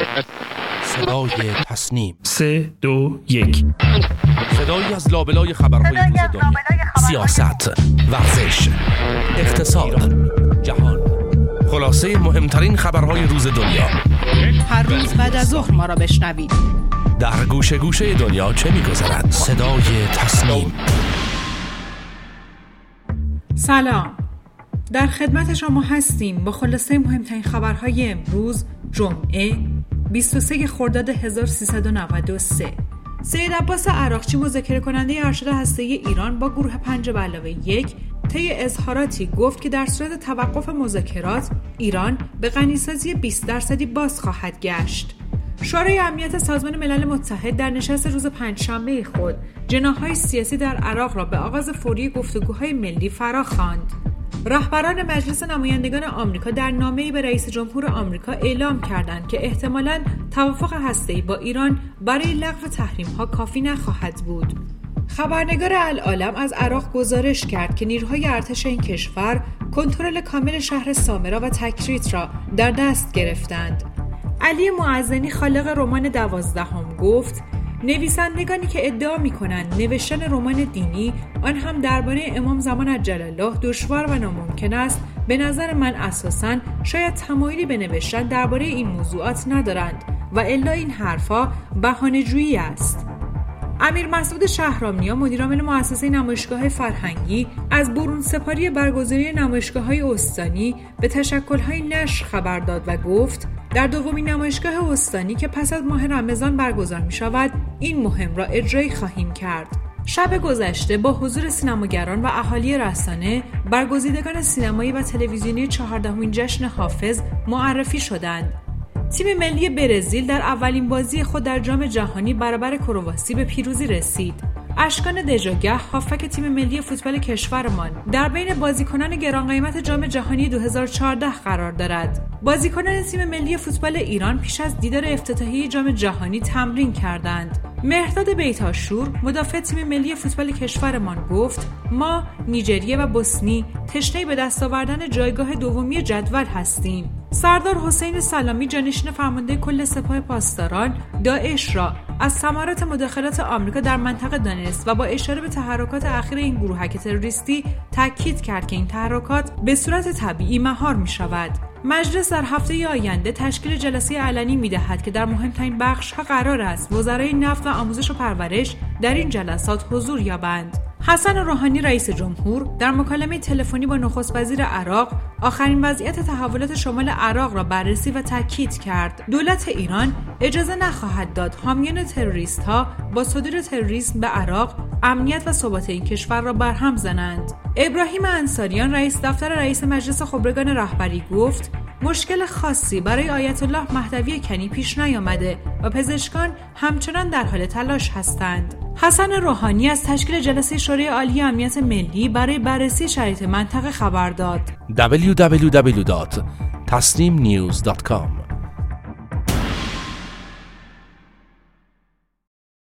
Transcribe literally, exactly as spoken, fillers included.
صدای تصنیم. سه دو یک. صدایی از لابلای خبرهای روز دنیا، سیاست، ورزش، اقتصاد، جهان، خلاصه مهمترین خبرهای روز دنیا. هر روز بعد از ظهر ما را بشنوید. در گوشه گوشه دنیا چه می‌گذرد؟ صدای تصنیم. سلام، در خدمت شما هستیم با خلاصه مهمترین خبرهای امروز جمعه بیست و سوم خرداد هزار و سیصد و نود و سه. سید عباس عراقچی، مذاکره کننده ارشد هسته‌ای ایران با گروه پنج به علاوه یک، طی اظهاراتی گفت که در صورت توقف مذاکرات ایران به غنیسازی بیست درصدی باز خواهد گشت. شورای امنیت سازمان ملل متحد در نشست روز پنجشنبه خود جناح‌های سیاسی در عراق را به آغاز فوری گفتگوهای ملی فراخواند. رهبران مجلس نمایندگان آمریکا در نامه‌ای به رئیس جمهور آمریکا اعلام کردند که احتمالاً توافق هسته‌ای با ایران برای لغو تحریم‌ها کافی نخواهد بود. خبرنگار العالم از عراق گزارش کرد که نیروهای ارتش این کشور کنترل کامل شهر سامرا و تکریت را در دست گرفتند. علی معزنی، خالق رمان دوازدهم، گفت نویسندگانی که ادعا می‌کنند نوشتن رمان دینی، آن هم درباره امام زمان عجل الله، دشوار و ناممکن است، به نظر من اساساً شاید تمایلی به نوشتن درباره این موضوعات ندارند و الا این حرفا بهانه‌جویی است. امیر مسعود شهرامنیا، مدیرعامل مؤسسه نمایشگاه‌های فرهنگی، از برون سپاری برگزاری نمایشگاه‌های استانی به تشکل‌های نشر خبر داد و گفت در دومین نمایشگاه استانی که پس از ماه رمضان برگزار می‌شود، این مهم را اجرایی خواهیم کرد. شب گذشته با حضور سینماگران و اهالی رسانه، برگزیدگان سینمایی و تلویزیونی چهاردهمین جشن حافظ معرفی شدند. تیم ملی برزیل در اولین بازی خود در جام جهانی برابر کرواسی به پیروزی رسید. اشکان دژاگه، هافک تیم ملی فوتبال کشورمان، در بین بازیکنان گران قیمت جام جهانی دو هزار و چهارده قرار دارد. بازیکنان تیم ملی فوتبال ایران پیش از دیدار افتتاحیه جام جهانی تمرین کردند. مهرداد بیتاشور، مدافع تیم ملی فوتبال کشورمان، گفت ما نیجریه و بوسنی تشنه به دست آوردن جایگاه دومی جدول هستیم. سردار حسین سلامی، جانشین فرمانده کل سپاه پاسداران، داعش را از ثمرات مداخلات آمریکا در منطقه دانست و با اشاره به تحرکات اخیر این گروهک تروریستی تاکید کرد که این تحرکات به صورت طبیعی مهار می شود. مجلس در هفته آینده تشکیل جلسه علنی می دهد که در مهمترین بخش ها قرار است وزرای نفت و آموزش و پرورش در این جلسات حضور یابند. حسن روحانی، رئیس جمهور، در مکالمه تلفنی با نخست وزیر عراق آخرین وضعیت تحولات شمال عراق را بررسی و تاکید کرد. دولت ایران اجازه نخواهد داد حامیان تروریست ها با صدور تروریسم به عراق امنیت و ثبات این کشور را برهم زنند. ابراهیم انصاریان، رئیس دفتر رئیس مجلس خبرگان رهبری، گفت مشکل خاصی برای آیت الله مهدوی کنی پیش نیامده و پزشکان همچنان در حال تلاش هستند. حسن روحانی از تشکیل جلسه شورای عالی امنیت ملی برای بررسی شرایط منطقه خبر داد. دبلیو دبلیو دبلیو دات تصنیم نیوز دات کام